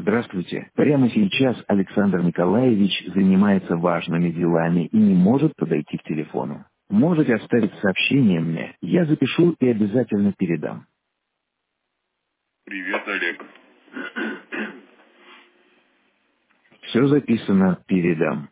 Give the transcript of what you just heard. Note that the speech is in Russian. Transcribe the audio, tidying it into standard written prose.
Здравствуйте. Прямо сейчас Александр Николаевич занимается важными делами и не может подойти к телефону. Можете оставить сообщение мне, я запишу и обязательно передам. Привет, Олег. Все записано, передам.